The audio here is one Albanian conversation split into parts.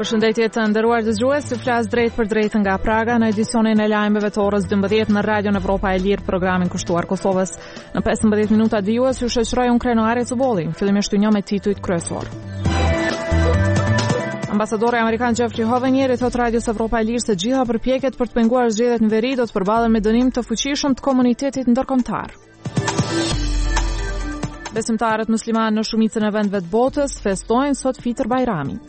Përshëndetje të nderuar dëgjues, ju flas drejt për drejt nga Praga në edicionin e lajmeve të orës 12 në Radion Evropa e Lirë, programin kushtuar Kosovës. Në 15 minuta dijues ju shoqëroj unë Krenari Cubolli, fillimisht një me titujt kryesor. Ambasadori amerikan Jeffrey Hovenier i thot Radios Evropa e Lirë se gjitha përpjekjet për të penguar zgjedhjet në veri do të përballen me dënim të fuqishëm të komunitetit ndërkombëtar. Besimtarët musliman në shumicën e vendeve të botës festojnë sot Fitr Bajramin.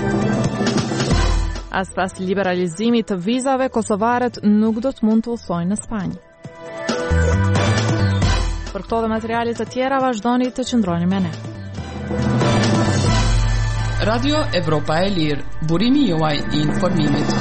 As pas liberalizimit të vizave, kosovarët nuk do të mund të udhëtojnë në Spanjë. Për këto dhe materialet të tjera vazhdoni të qëndroni me ne. Radio Evropa e Lirë, burimi juaj i informimit.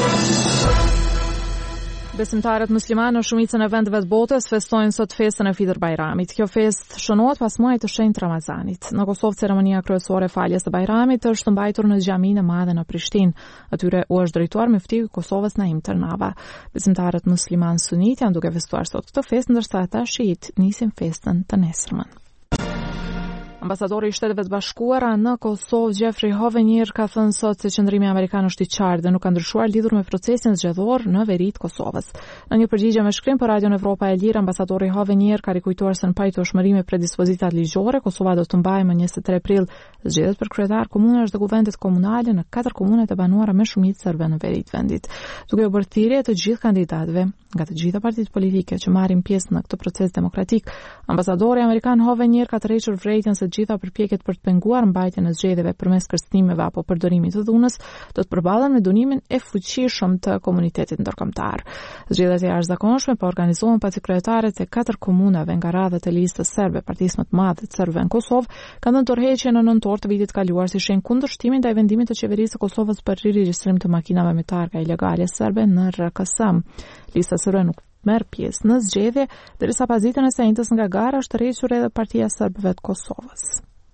Besimtarët musliman në shumicën e vendeve të botës festojnë sot festën e Fitr Bajramit. Kjo festë shënohet pas muajit të shenjtë Ramazanit. Në Kosovë ceremonia kryesore e faljes së Bajramit është mbajtur në xhaminë e madhe në Prishtinë. Atyre u është drejtuar muftiu i Kosovës Naim Tërnava. Besimtarët musliman sunit janë duke festuar sot këtë festë, ndërsa ata shiit nisin festën të nesërmen. Ambasadori i Shteteve të Bashkuara në Kosovë, Jeffrey Hovenier, ka thënë sot se qëndrimi amerikan është i qartë dhe nuk ka ndryshuar lidhur me procesin zgjedhor në veri të Kosovës. Në një përgjigje me shkrim për Radion Evropa e Lirë, ambasadori Hovenier ka rikujtuar se në pajtueshmëri me predispozitat ligjore, Kosova do të mbajë më 23 prill zgjedhjet për kryetar komunash dhe kuvendet komunale në 4 komunet e banuara me shumicë serbe në veri të vendit. Duke u bërë thirrje të gjithë kandidatëve nga të gjitha partitë politike që marrin pjesë në këtë proces demokratik, ambasadori amerikan Hovenier ka tërhequr vërejtjen se gjitha përpjekjet për të penguar mbajtjen e zgjedhjeve përmes kërcënimeve apo përdorimit të dhunës do të përballen me dënimin e fuqishëm të komunitetit ndërkombëtar. Zgjedhjet e jashtëzakonshme po organizohen pasi kryetarët e 4 komunave nga radhët e listës serbe, partisë më të madhe të serbëve në Kosovë, kanë dhënë tërheqje në nëntor të vitit kaluar si shenjë kundërshtimin ndaj vendimit të qeverisë së Kosovës për riregjistrim të makinave me targa ilegale serbe në RKS. Lista serbe nuk merr pjesë në zgjedhje, derisa pas ditën e së njëjtës nga gara është tërhequr edhe Partia e Serbëve të Kosovës.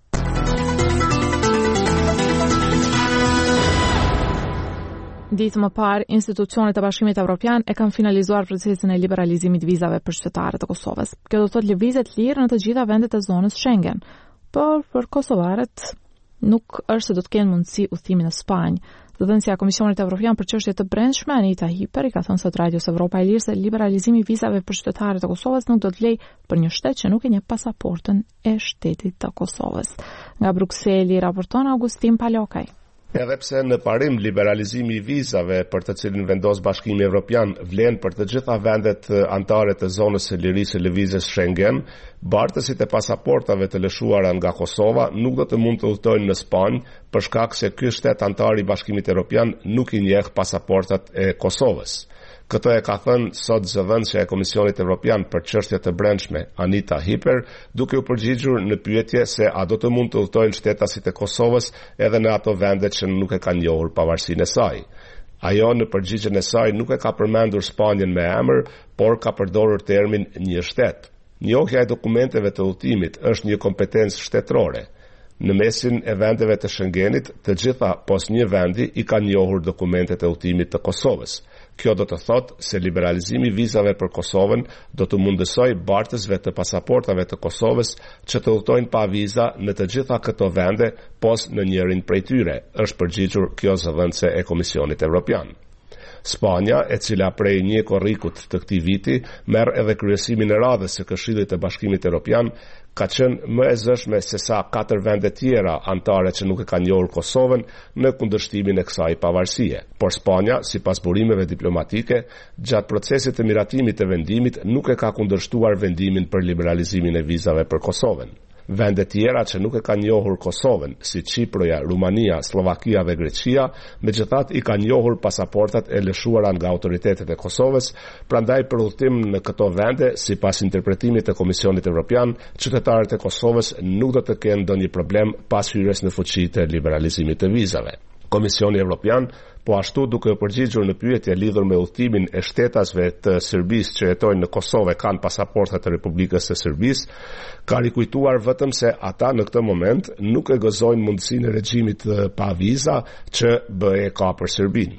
Ditë më parë, institucionet e Bashkimit Evropian e kanë finalizuar procesin e liberalizimit vizave për qytetarët e Kosovës. Kjo do të thotë lëvizje të lirë në të gjitha vendet e zonës Schengen, por për kosovarët nuk është se do të kenë mundësi udhëtimi në Spanjë. Zëdhënësia e Komisionit Evropian për çështje të brendshme, Anita Hiper, i ka thënë sot Radios Evropa e Lirë se liberalizimi i vizave për qytetarët e Kosovës nuk do të lejë për një shtet që nuk e njeh pasaportën e shtetit të Kosovës. Nga Brukseli raporton Augustin Palokaj. Edhe pse në parim liberalizimi i vizave për të cilin vendos Bashkimi Evropian vlen për të gjitha vendet anëtare të zonës së lirisë së lëvizjes Schengen, bartësit e pasaportave të lëshuara nga Kosova nuk do të mund të udhtojnë në Spanjë për shkak se ky shtet anëtar i Bashkimit Evropian nuk i njeh pasaportat e Kosovës. Këtë e ka thënë sot zëdhënësja e Komisionit Evropian për çështje të brendshme, Anita Hiper, duke u përgjigjur në pyetje se a do të mund të udhtojnë shtetasit e Kosovës edhe në ato vende që nuk e kanë njohur pavarësinë e saj. Ajo në përgjigjen e saj nuk e ka përmendur Spanjën me emër, por ka përdorur termin një shtet. Njohja e dokumenteve të udhëtimit është një kompetencë shtetërore. Në mesin e vendeve të Schengenit, të gjitha pos një vendi i kanë njohur dokumentet e udhëtimit të Kosovës. Kjo do të thotë se liberalizimi i vizave për Kosovën do të mundësoj bartësve të pasaportave të Kosovës që të udhtojnë pa viza në të gjitha këto vende, pos në njërin prej tyre, është përgjigjur kjo zëdhënëse e Komisionit Evropian. Spanja, e cila prej një korrikut të këtij viti merr edhe kryesimin e radhës së Këshillit të Bashkimit Evropian, ka qenë më e zëshme se sa 4 vende tjera anëtare që nuk e kanë njohur Kosovën në kundërshtimin e kësaj pavarësie. Por Spanja, sipas burimeve diplomatike, gjatë procesit të miratimit të vendimit nuk e ka kundërshtuar vendimin për liberalizimin e vizave për Kosovën. Vende tjera që nuk e kanë njohur Kosovën, si Çiproja, Rumania, Slovakia dhe Greqia, megjithatë i kanë njohur pasaportat e lëshuara nga autoritetet e Kosovës, prandaj për udhëtim në këto vende, sipas interpretimit të Komisionit Evropian, qytetarët e Kosovës nuk do të kenë ndonjë problem pas hyrjes në fuqi të liberalizimit të vizave. Komisioni Evropian, po ashtu duke u përgjigjur në pyetje lidhur me udhëtimin e shtetasve të Serbisë që jetojnë në Kosovë kanë pasaporta të Republikës së Serbisë, ka rikujtuar vetëm se ata në këtë moment nuk e gëzojnë mundësinë e regjimit pa viza që BE ka për Serbinë.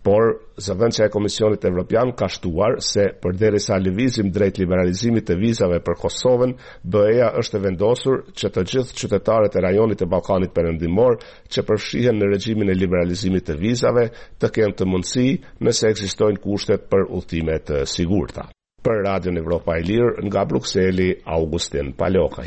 Por zëvendësja e Komisionit Evropian ka shtuar se përderisa lëvizim drejt liberalizimit të vizave për Kosovën, BE-ja është e vendosur që të gjithë qytetarët e rajonit të Ballkanit Perëndimor që përfshihen në regjimin e liberalizimit të vizave të kenë të mundësi nëse ekzistojnë kushtet për udhëtime të sigurta. Për Radion Evropa e Lirë nga Brukseli, Augustin Palokaj.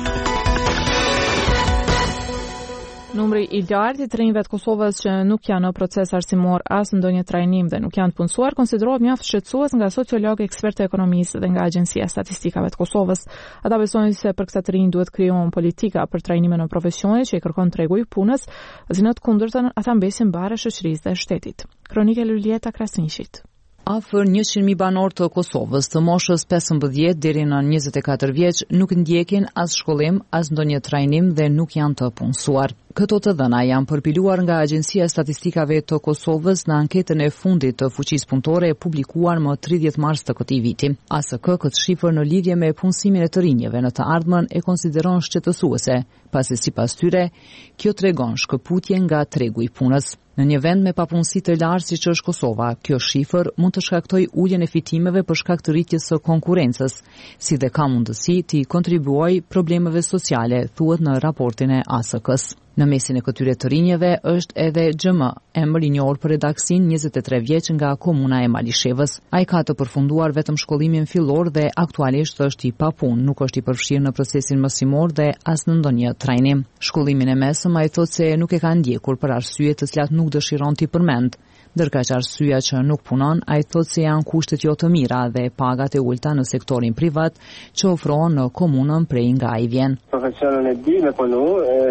Numri i lartë i të rinjve të Kosovës që nuk janë në proces arsimor as ndonjë trajnim dhe nuk janë të punësuar konsiderohet mjaft shqetësues nga sociologë, ekspertë ekonomistë dhe nga Agjencia e Statistikave të Kosovës. Ata besojnë se për këta të rinj duhet krijohen politika për trajnime në profesione që i kërkon tregu i punës, në të kundërtën ata mbesin bare shoqërisë dhe shtetit. Kronika e Lulieta Krasniqit. Afër 100.000 banor të Kosovës të moshës 15 deri në 24 vjeç nuk ndjekin as shkollim, as ndonjë trajnim dhe nuk janë të punësuar. Këto të dhëna janë përpiluar nga Agjencia e Statistikave të Kosovës në anketën e fundit të fuqisë punëtore e publikuar më 30 mars të këtij viti. ASK këtë shifër në lidhje me punësimin e të rinjve në të ardhmen e konsideron shqetësuese, pasi sipas tyre kjo tregon shkëputje nga tregu i punës. Në një vend me papunësi të lartë siç është Kosova, kjo shifër mund të shkaktojë uljen e fitimeve për shkak të rritjes së konkurrencës, si dhe ka mundësi të kontribuojë problemeve sociale, thuhet në raportin e ASK-s. Në mesin e këtyre të rinjeve është edhe XM, emër i njohur për Redaksin, 23 vjeç nga komuna e Malishevës. Ai ka të përfunduar vetëm shkollimin fillor dhe aktualisht është i papunë, nuk është i përfshirë në procesin mësimor dhe as në ndonjë trajnim. Shkollimin e mesëm ai thotë se nuk e ka ndjekur për arsye të cilat nuk dëshiron t'i përmend. Ndërka që arsyeja që nuk punon, ai thotë se janë kushtet jo të mira dhe pagat e ulta në sektorin privat që ofrohen në komunën prej nga ai vjen. Profesionin e di me punu,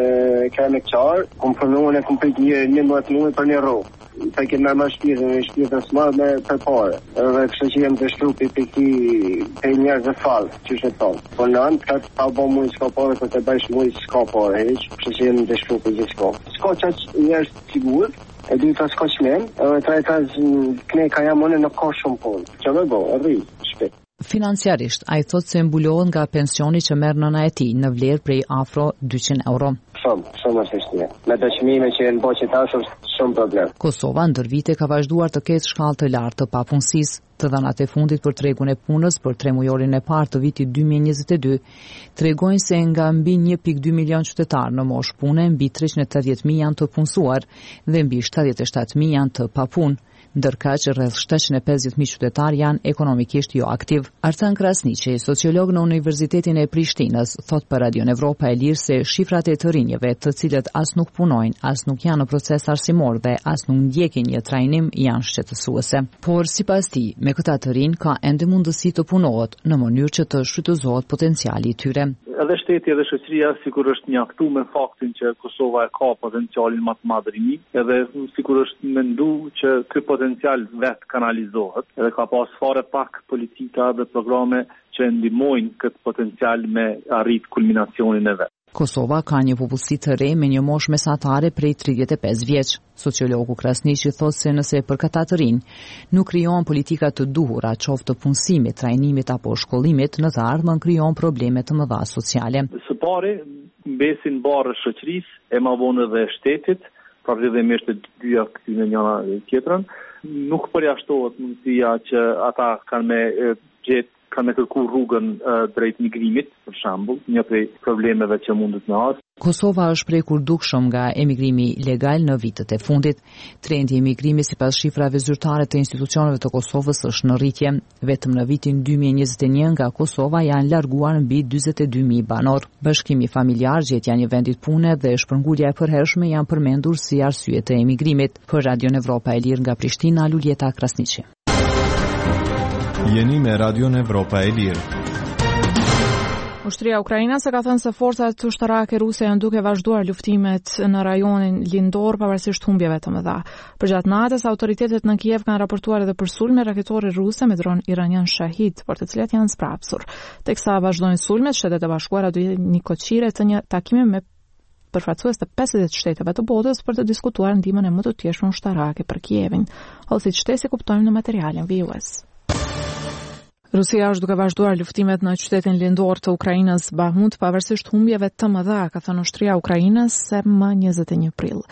kam e qarë, kom punu e kom prit një mëtë muaj për një rrugë. Ta kemë më shpirtën smart me për parë. Edhe kështu që jam të shtrupi për njerëz të fallë, çish e thon. Po në anë ka pa bë mund s'ka parë për të bësh mund s'ka parë, hiç, kështu që jam të shtrupi gjithçka. S'ka çaj njerëz sigur, e di ta s'ka çmend, edhe ta këne ka jam në ka shumë punë. Çfarë do, arri, shpejt. Financiarisht, ai thotë se mbulohet nga pensioni që merr nëna e tij në vlerë prej afro 200 euro. Shumë është shtje. Me dëshmime që në boqe tash është shumë problem. Kosova ndër vite ka vazhduar të ketë shkallë të lartë të papunësisë. Të dhënat e fundit për tregun e punës për 3 mujorin e parë të vitit 2022 tregojnë se nga mbi 1.2 milion qytetarë në moshë pune, mbi 380.000 janë të punësuar dhe mbi 77.000 janë të papunë, ndërka që rreth 750.000 qytetarë janë ekonomikisht jo aktiv. Artan Krasniqi, sociolog në Universitetin e Prishtinës, thot për Radion Evropa e Lirë se shifrat e të rinjve, të cilët as nuk punojnë, as nuk janë në proces arsimor dhe as nuk ndjekin një trajnim, janë shqetësuese. Por sipas tij, me këta të rinj ka ende mundësi të punohet në mënyrë që të shfrytëzohet potenciali i tyre. Edhe shteti edhe shoqëria sikur është njohur me faktin që Kosova e ka potencialin më të madh rinj, edhe sikur është menduar që ky potencial vet kanalizohet, edhe ka pas fare pak politika dhe programe që ndihmojnë këtë potencial me arrit kulminacionin e vet. Kosova ka një popullsi të re me një moshë mesatare prej 35 vjeç. Sociologu Krasniqi thotë se nëse për këta të rinj nuk krijohen politika të duhura, qoftë të punësimit, trajnimit apo shkollimit, në të ardhmen krijohen probleme të mëdha sociale. Së pari, mbesin barë shoqërisë, e ma vonë edhe shtetit, pra vëdhemisht të dyja këtyre njëra tjetrën, nuk përjashtohet mundësia që ata kanë me kërku rrugën drejt migrimit, për shembull, një prej problemeve që mundet në as. Kosova është prekur dukshëm nga emigrimi legal në vitet e fundit. Trendi i emigrimi sipas shifrave zyrtare të institucioneve të Kosovës është në rritje. Vetëm në vitin 2021 nga Kosova janë larguar mbi 42.000 banor. Bashkimi familjar, gjetja një vendit pune dhe shpërngulja e përhershme janë përmendur si arsye të emigrimit. Për Radion Evropa e Lirë nga Prishtina, Lulieta Krasniqi. Jeni me Radion Evropa e Lirë. Ushtria Ukrainas ka thënë se forcat ushtarake ruse janë duke vazhduar luftimet në rajonin lindor pavarësisht humbjeve të mëdha. Përgjatë natës, autoritetet në Kiev kanë raportuar edhe për sulme raketore ruse me dron iranian Shahid, por të cilat janë sprapsur. Teksa vazhdojnë sulmet, Shtetet e Bashkuara do jenë një koçire të një takimi me përfaqësues të 50 shteteve të botës për të diskutuar ndihmën e më të tjeshme ushtarake për Kievin, ose siç kuptojmë në materialin VUS. Rusia është duke vazhduar luftimet në qytetin lindor të Ukrainës Bahmut pavarësisht humbjeve të mëdha, ka thënë ushtria Ukrainës se më 21 prill.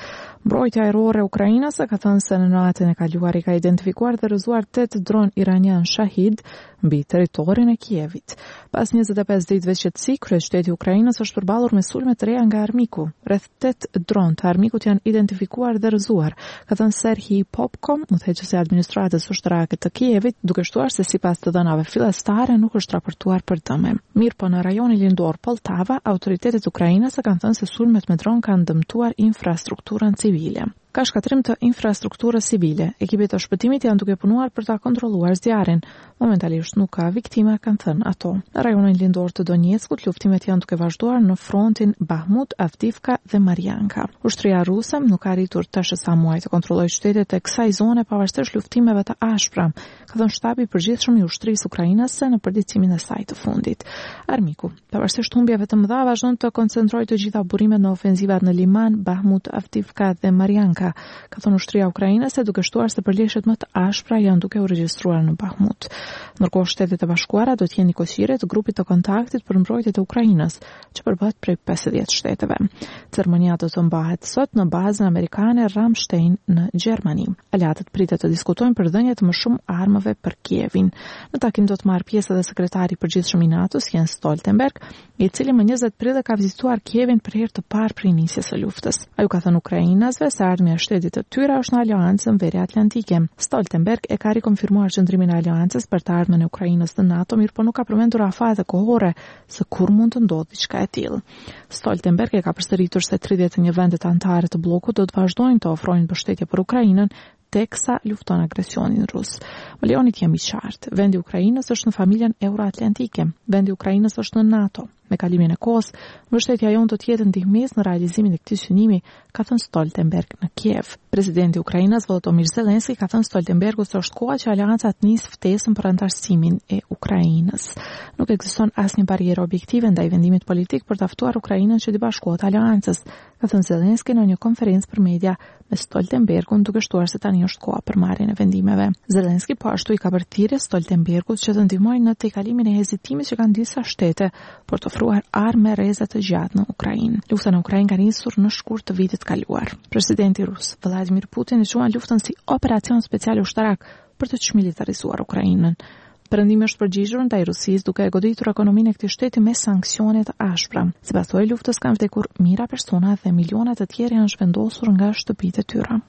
Mbrojtja ajrore e Ukrainës ka thënë se në natën e kaluar i ka identifikuar dhe rrëzuar 8 dron iranian Shahid mbi territorin e Kievit. Pas 25 ditëve qetësi, kryeshteti i Ukrainës është përballur me sulme të reja nga armiku. Rreth 8 dron të armikut janë identifikuar dhe rrëzuar, ka thënë Serhii Popko, udhëheqësi i administratës ushtarake të Kievit, duke shtuar se sipas të dhënave fillestare nuk është raportuar për dëme. Mirëpo në rajonin lindor Poltava, autoritetet ukrainase kanë thënë se sulmet me dron kanë dëmtuar infrastrukturën civile. Ka shkatrim të infrastrukturës civile. Ekipet të shpëtimit janë duke punuar për ta kontrolluar zjarrin. Momentalisht nuk ka viktima, kanë thënë ato. Në rajonin lindor të Donjeckut, luftimet janë duke vazhduar në frontin Bahmut, Avdivka dhe Marianka. Ushtria ruse nuk ka arritur tash sa muaj të kontrollojë qytetet e kësaj zone pavarësisht luftimeve të ashpra, ka thënë shtabi i përgjithshëm i ushtrisë ukrainase në përditësimin e saj të fundit. Armiku, pavarësisht humbjeve të mëdha, vazhdon të koncentrojë të gjitha burimet në ofenzivat në Liman, Bahmut, Avdivka dhe Marianka, ka thënë ushtria ukrainase, duke shtuar se përleshjet më të ashpra janë duke u regjistruar në Bahmut. Ndërkohë Shtetet e Bashkuara do të jenë kusire të grupit të kontaktit për mbrojtje të Ukrainës, që përbëhet prej 50 shteteve. Ceremonia do të mbahet sot në bazën amerikane Ramstein në Gjermani. Aleatët pritet të diskutojnë për dhënje të më shumë armëve për Kievin. Në takim do të marrë pjesë edhe sekretari i përgjithshëm i NATO-s Jens Stoltenberg, i cili më 20 prill ka vizituar Kievin për herë të parë prej nisjes së luftës. Ai u ka thënë ukrainasve se ardhmja e shtetit të tyre është në aleancën Verië Atlantike. Stoltenberg e ka rikonfirmuar qëndrimin e aleancës për të ardhmen e Ukrainës në NATO, mirë po nuk ka përmendur afate kohore se kur mund të ndodhë diçka e tillë. Stoltenberg e ka përsëritur se 31 vendet anëtare të bllokut do të vazhdojnë të ofrojnë mbështetje për Ukrainën teksa lufton agresionin rus. Më lejoni të jemi qartë. Vendi i Ukrainës është në familjen euroatlantike. Vendi i Ukrainës është në NATO. Me kalimin e kohës, mbështetja jonë do të jetë ndihmës në realizimin e këtij synimi, ka thënë Stoltenberg në Kiev. Presidenti i Ukrainës Volodymyr Zelensky ka thënë Stoltenbergut se është koha që aleanca të nisë ftesën për antarësimin e Ukrainës. Nuk ekziston asnjë barierë objektive ndaj vendimit politik për të ftuar Ukrainën që të bashkohet aleancës, ka thënë Zelensky në një konferencë për media me Stoltenbergun, duke shtuar se tani është koha për marrjen e vendimeve. Zelensky po ashtu i ka bërthirrje Stoltenbergut që të ndihmojë në tejkalimin e hezitimit që kanë disa shtete për të ofruar armë rrezë të gjatë në Ukrainë. Lufta në Ukrainë ka nisur në shkurt të vitit kaluar. Presidenti rus Vladimir Putin e quan luftën si operacion special ushtarak për të çmilitarizuar Ukrainën. Perëndimi është përgjigjur ndaj Rusisë duke e goditur ekonominë e këtij shteti me sanksione të ashpra. Sipas së luftës kanë vdekur mijëra persona dhe miliona të tjerë janë zhvendosur nga shtëpitë e tyre.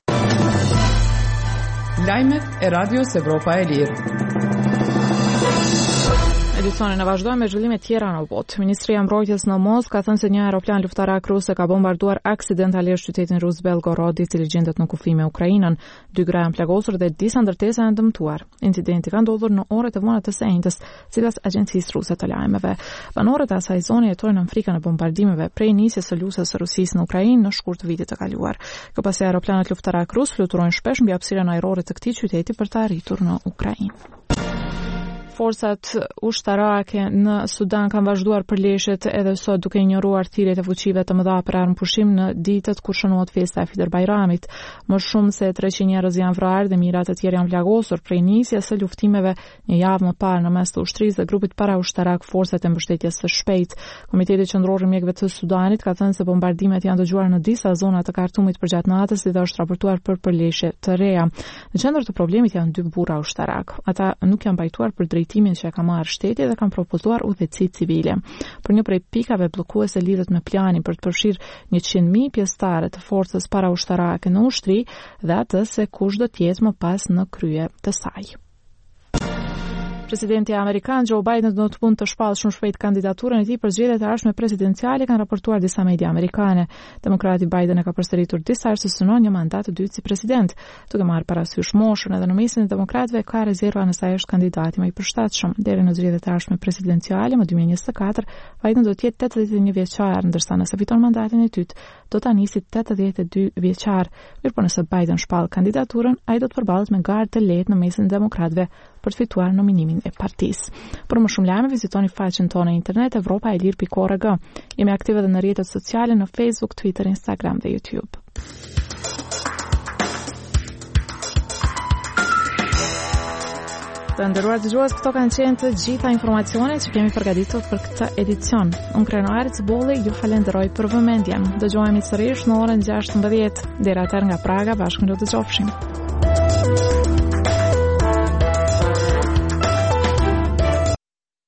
Lajmet e Radios Evropa e Lirë. Edicionin e vazhdojmë me zhvillime tjera në botë. Ministria e Mbrojtjes në Moskë ka thënë se një aeroplan luftarak rus ka bombarduar aksidentalisht qytetin rus Belgorod, i cili gjendet në kufi me Ukrainën. 2 gra janë plagosur dhe disa ndërtesa janë dëmtuar. Incidenti ka ndodhur në orët e vona të së sipas agjencisë ruse të lajmeve. Banorët e asaj zone jetojnë në frikën e bombardimeve prej nisjes së luftës së Rusisë në Ukrainë në shkurt të vitit të kaluar. Këpasi aeroplanet luftarak rus fluturojnë shpesh mbi hapësirën ajrore të këtij qyteti për të arritur në Ukrainë. Forcat ushtarake në Sudan kanë vazhduar përleshjet edhe sot duke injoruar thirrjet e fuqive të mëdha për armëpushim në ditët kur shënohet festa e Fitr Bajramit. Më shumë se 300 njerëz janë vrarë dhe mijëra të tjerë janë plagosur prej nisjes së luftimeve një javë më parë në mes të ushtrisë dhe grupit paraushtarak Forcat e Mbështetjes së Shpejtë. Komiteti Qendror i Mjekëve të Sudanit ka thënë se bombardimet janë dëgjuar në disa zona të Kartumit përgjatë natës dhe është raportuar për përleshje të reja. Në qendër të problemit janë 2 burra ushtarak. Ata nuk janë mbajtuar për drejtimin që ka marrë shteti dhe kanë propozuar udhëtësi civile. Për një prej pikave bllokuese lidhet me planin për të përfshirë 100.000 pjesëtarë të forcës paraushtarake në ushtri dhe atë se kush do të jetë më pas në krye të saj. Presidenti amerikan Joe Biden do të mund të shpallë shumë shpejt kandidaturën e tij për zgjedhjet e ardhshme presidenciale, kanë raportuar disa media amerikane. Demokrati Biden e ka përsëritur disa herë se synon një mandat të dytë si president, duke marrë parasysh moshën. Edhe në mesin e demokratëve ka rezerva nëse ai është kandidati më i përshtatshëm. Deri në zgjedhjet e ardhshme presidenciale më 2024, Biden do të jetë 81 vjeçar, ndërsa nëse fiton mandatin e dytë, do ta nisi 82 vjeçar. Mirpo nëse Biden shpall kandidaturën, ai do të përballet me garë të lehtë në mesin e demokratëve për të fituar nominimin e partisë. Për më shumë lajme vizitoni faqen tonë në internet evropaelir.org. Jemi aktive edhe në rrjetet sociale në Facebook, Twitter, Instagram dhe YouTube. Të nderuar dëgjues, këto kanë qenë të gjitha informacionet që kemi përgatitur për këtë edicion. Unë Krenoari Cibulli ju falenderoj për vëmendjen. Dëgjohemi sërish në orën 16:00. Deri atëherë nga Praga, bashkë në dëgjofshim.